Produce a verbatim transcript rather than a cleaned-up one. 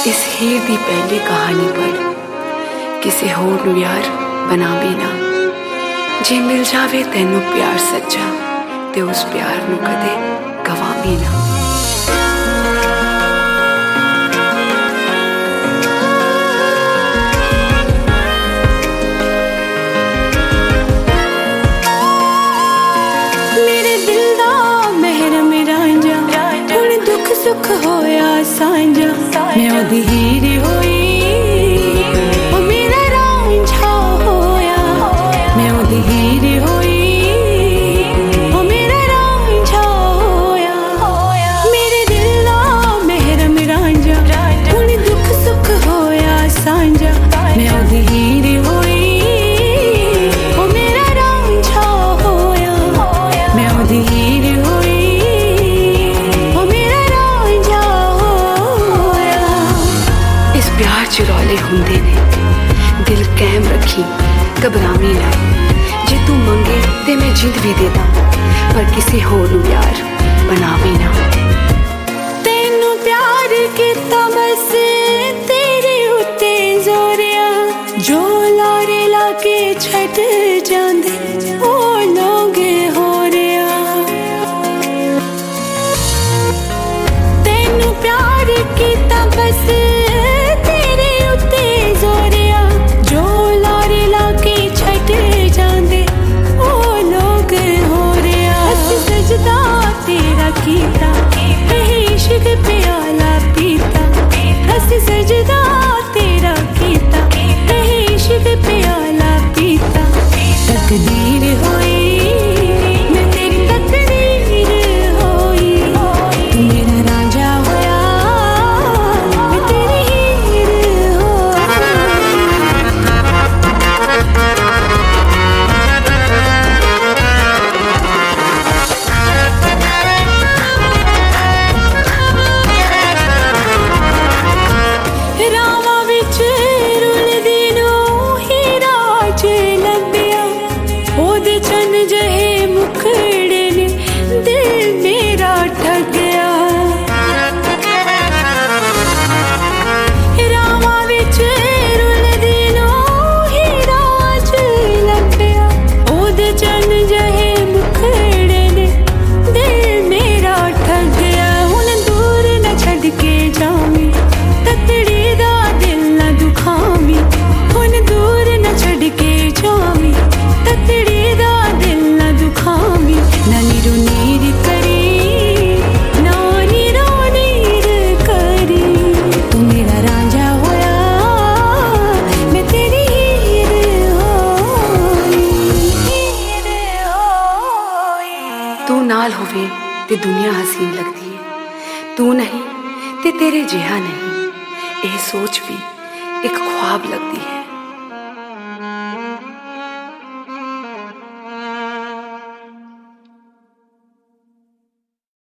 इस हीर दी पहली कहानी पढ़ किसी होर नूं यार बनावी ना। जे मिल जावे तैनू प्यार सच्चा ते उस प्यार नूं कदे गवावी ना। मेरे दिल दा महरम रांझा हुण दुख सुख होया सांझा, मैं ओदी हीर होई ओ मेरा रांझा होया। मैं ओदी हीर होई ओ मेरा रांझा होया। मेरे दिल दा महरम रांझा हुण दुख सुख होया सांझा, मैं ओदी हीर होई ओ मेरा रांझा होया। मैं ओदी हीर होई ओ मेरा रांझा होया। इस प्यार च रौले हुंदे ने, दिल कैम रखी घबरावी ना। जे तू मंगे ते मैं जिंद भी दे दा, पर किसी होर नूं यार बनावी ना। तैनू प्यार कीता बस तेरे उत्ते जोरिया, जो लारे लाके छड़ जांदे ओ लोग हो रिया। तैनू प्यार कीता बस तेरे उत्ते जोरिया, जो लारे लाके छड़ जांदे ओ लोग हो रिया। असीं सजदा तेरा कीता इश्क प्याला पीता, असीं सजदा तेरा कीता इश्क प्याला पीता। तकदीर होई मैं तेरी तकदीर होई, तू मेरा रांझा होया मैं तेरी हीर होई। रावां विच रुलदी नूं हीरा च लब्भिया, ओदे चन जहे मुखड़े ने दिल मेरा ठग्गिया। रावां विच रुलदी नूं हीरा च लब्भिया, ओदे चन जहे मुखड़े ने दिल मेरा ठग्गिया। हुण दूर न छड्ड के जावीं तकड़ी दा दिल न दुखावी, हुण दूर न छड्ड के जावीं तकड़ी दा दिल न दुखावी। ना नीरो नीर करी ना नीरो नीर करी, तू मेरा रांझा होया मैं तेरी हीर होई। हीर होई तू नाल होवे ते दुनिया हसीन लगदी है, तू नहीं ते तेरे जिहा नहीं, यह सोच भी एक ख्वाब लगती है।